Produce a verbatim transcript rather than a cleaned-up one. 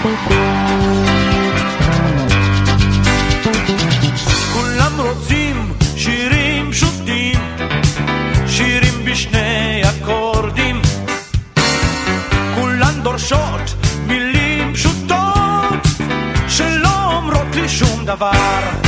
כולם רוצים שירים פשוטים, שירים בשני אקורדים, כולן דורשות מילים פשוטות שלא אומרות לי שום דבר.